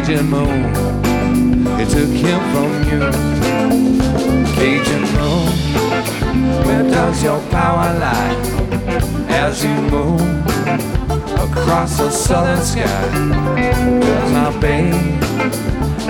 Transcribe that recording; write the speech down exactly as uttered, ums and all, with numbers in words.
Cajun moon, it took him from you. Cajun moon, where does your power lie as you move across the southern sky? Cause my babe